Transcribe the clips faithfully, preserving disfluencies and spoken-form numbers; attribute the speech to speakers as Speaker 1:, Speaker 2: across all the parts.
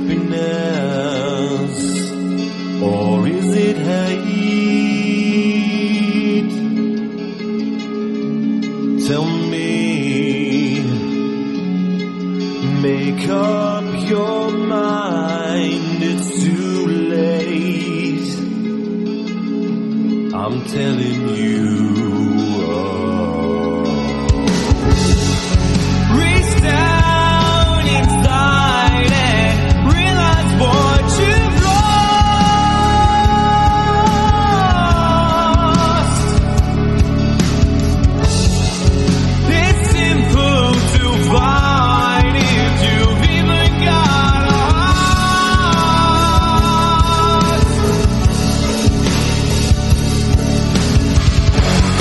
Speaker 1: happiness, or is it hate? Tell me, make up your mind, it's too late. I'm telling you. Oh. Reach down inside and realize what you've lost. It's simple to find if you've even got a heart.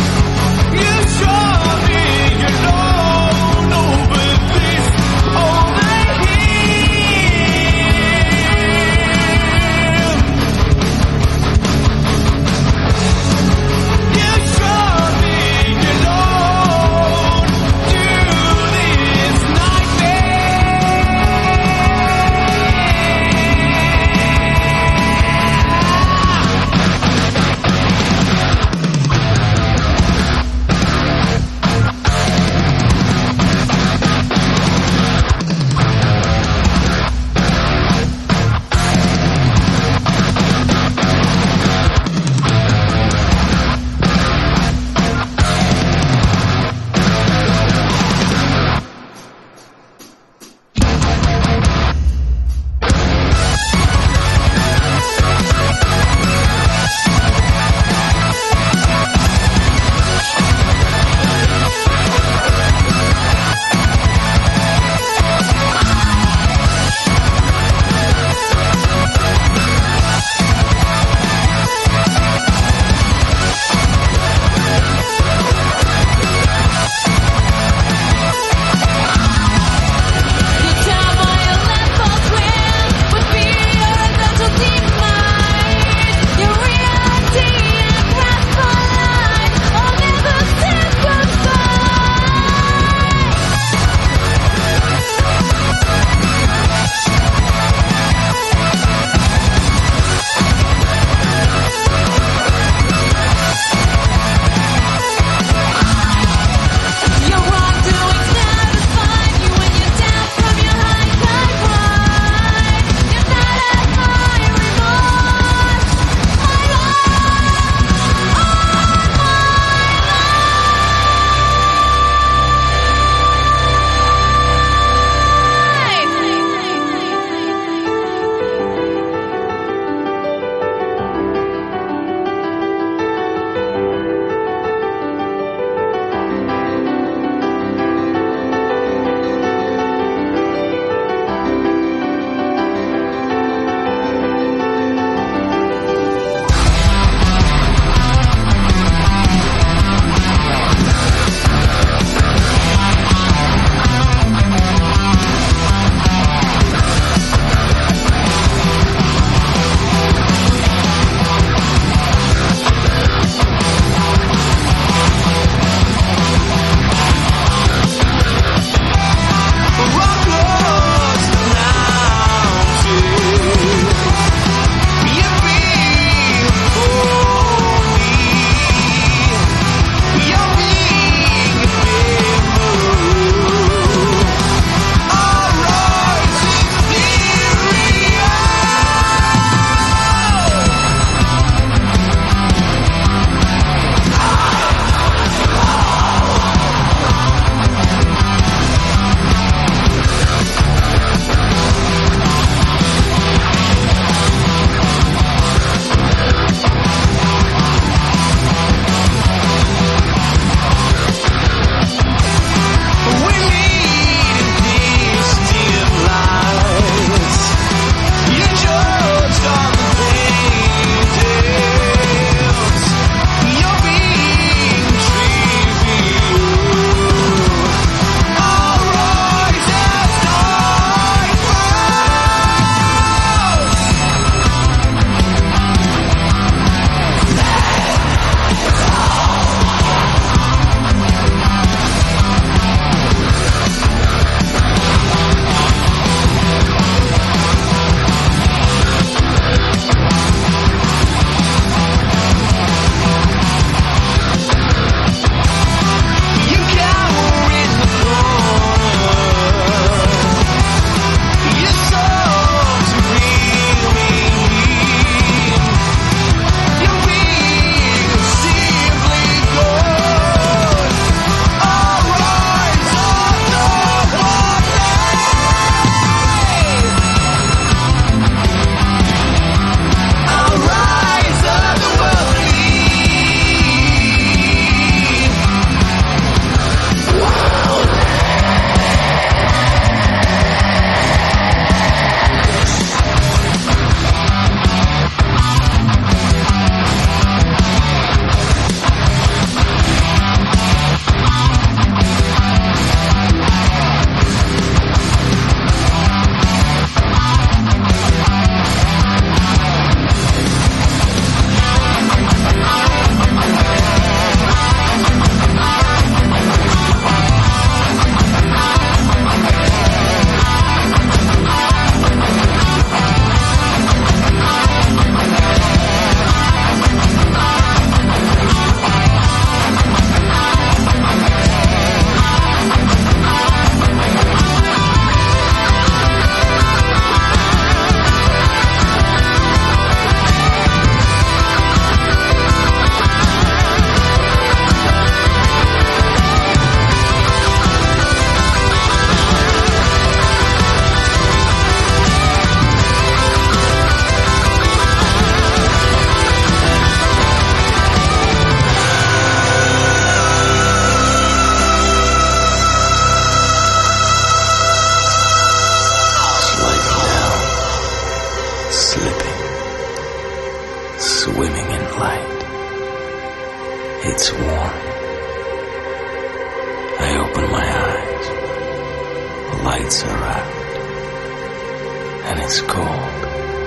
Speaker 2: lights are out, and it's cold.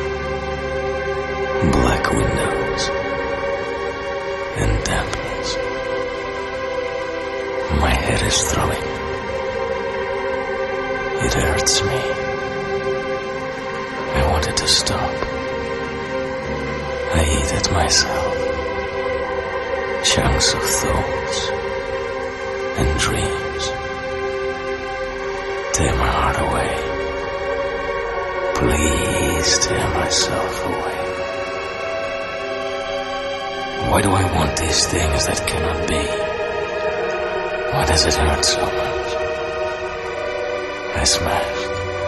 Speaker 2: Black windows and dampness. My head is throbbing. It hurts me. I wanted to stop. I eat at myself. Chunks of thoughts and dreams. Tear my heart away. Please tear myself away. Why do I want these things that cannot be? Why does it hurt so much? I smashed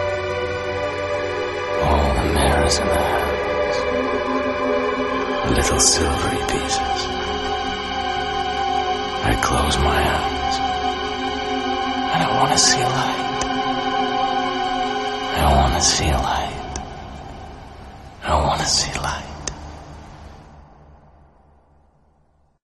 Speaker 2: all the mirrors in the house. Little silvery pieces. I close my eyes and I want to see light. I want to see light. I want to see light.